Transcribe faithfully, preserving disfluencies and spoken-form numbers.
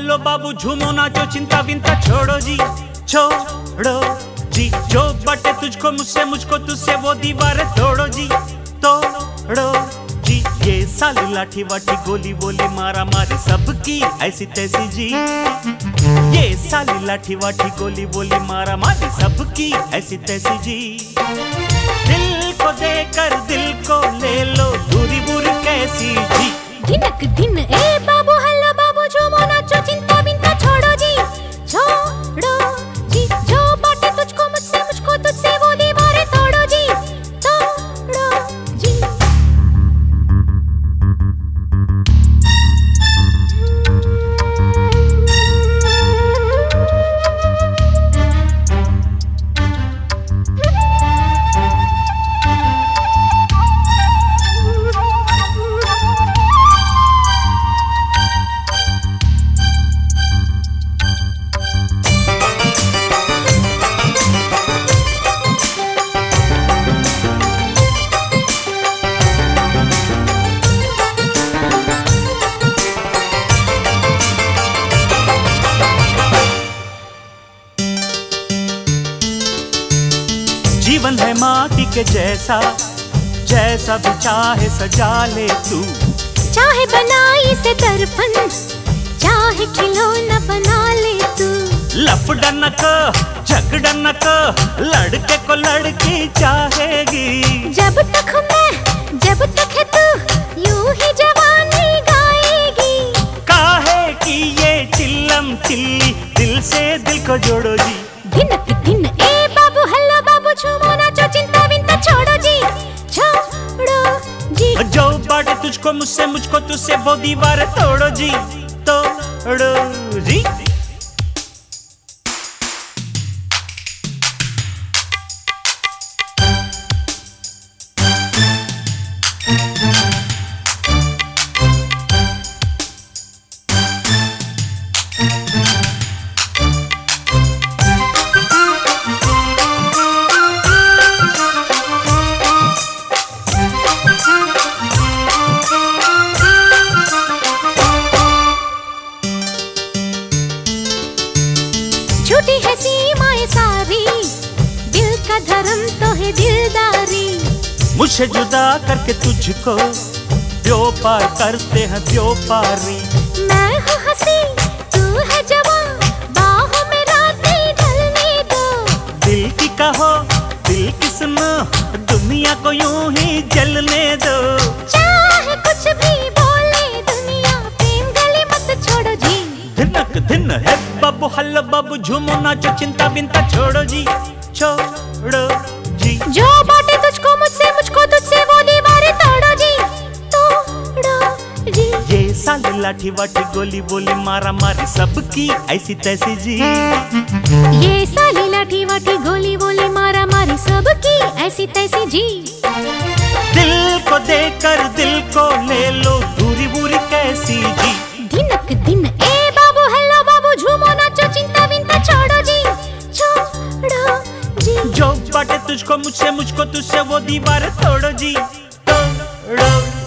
Hello बाबू झूमो नाचो चिंता विंता छोड़ो जी छोड़ो जी। जो बटे तुझको मुझसे मुझको तुझसे वो दीवारें तोड़ो जी तोड़ो जी। ये साली लाठी वाठी गोली बोली मारा मारी सबकी ऐसी तैसी जी। ये साली लाठी वाठी गोली बोली मारा मारी सबकी ऐसी तैसी जी। दिल को देकर दिल को ले लो दूरी बुरी कैसी जी। दिनक दिन ए बाबू हल्लो बाबू झूमो नाचो चिंता विंता छोड़ो जी छोड़ो जी। जो बाटे तुझको मुझसे मुझको तुझसे वो दीवारें तोड़ो जी तोड़ो जी। जीवन है माटी के जैसा जैसा भी चाहे सजा ले तू। चाहे बनाई से दर्पण चाहे खिलौना बना ले तू। लफड़न को झगड़न को लड़के को लड़की चाहेगी। जब तक मैं जब तक है तू यूं ही जवानी गाएगी। काहे कि ये चिल्लम चिल्ली दिल से दिल को जोड़ो जी। दिनक दिन ए बाबू हल्लो बाबू झूमो नाचो चिंता विंता छोड़ो जी छोड़ो जी। जो बाटे तुझको मुझसे मुझको तुझसे वो दीवार तोड़ो जी तोड़ो जी। झूठी है सीमाएं सारी दिल का धर्म तो है दिलदारी। मुझसे जुदा करके तुझको व्यापार करते हैं व्यापारी। मैं हूँ हंसी तू है जवान बाहों में रातें ढलने दो। दिल की कहो दिल की सुनो दुनिया को यूं ही जलने दो। चाहे कुछ भी बोले दुनिया प्रेम गले मत छोड़ो जी। दिनक दिन है बाबू हल्लो बाबू झूमो नाचो चिंता विंता छोड़ो जी छोड़ो जी। जो बाटे तुझको मुझसे मुझको तुझसे वो दीवारें तोड़ो जी तोड़ो जी। ये साली लाठी वाठी गोली बोली मारा मारी सबकी ऐसी तैसी जी। ये साली लाठी वाठी गोली बोली मारा मारी सबकी ऐसी तैसी जी। दिल को देकर दिल को ले लो दूरी बुरी कैसी जी। दिनक दिन ए बाबू हल्लो बाबू झूमो नाचो चिंता विंता छोड़ो जी छोड़ो जी। जो बाटे तुझको मुझसे मुझको तुझसे वो दीवार तोड़ो जी तोड़ो।